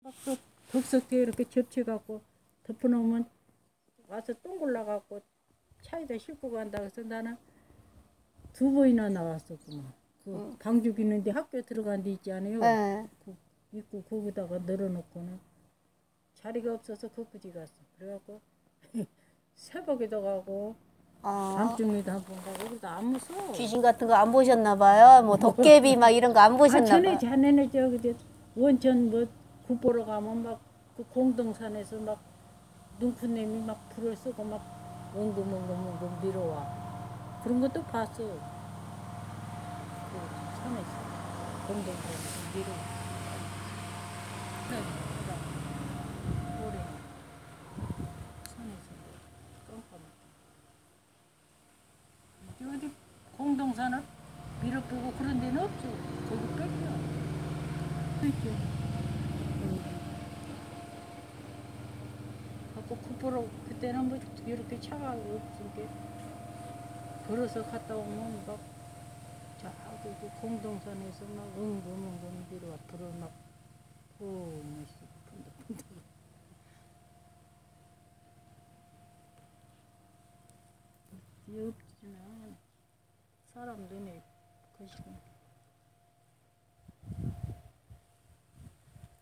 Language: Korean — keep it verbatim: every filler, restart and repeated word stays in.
또 덕석에 이렇게 접쳐갖고 덮어놓으면 와서 똥 골라갖고 차에다 싣고 간다. 그래서 나는 두 번이나 나왔었구만. 그 응. 방죽 있는데 학교 들어간 데 있지 않아요? 네. 그 입구 거기다가 널어놓고는 자리가 없어서 거꾸지 갔어. 그래갖고 새벽에도 가고 아, 밤중에도 한 번 가고 그래도 안 무서워. 귀신 같은 거 안 보셨나 봐요. 뭐 도깨비 막 이런 거 안 아, 보셨나 전에 봐요. 자네네 저기 저 원천 뭐 굿보러 가면 막 그 공동산에서 막 눈코님이 막 불을 쓰고 막 엉금엉금엉금 밀어와. 그런 것도 봤어. 그 산에서 공동산에서 밀어와. 네, 오래 산에서 깜깜하게. 어디 공동산을 밀어보고 그런 데는 없죠. 거기 뺏겨. 뺏겨. 갖고 굿보러 그때는 뭐 이렇게 차가 없으니까 걸어서 갔다 오면 막 저기 그 공동산에서 막 엉금엉금 밀어와 불을 막 푹 punta 없지만 사람 눈에 거시기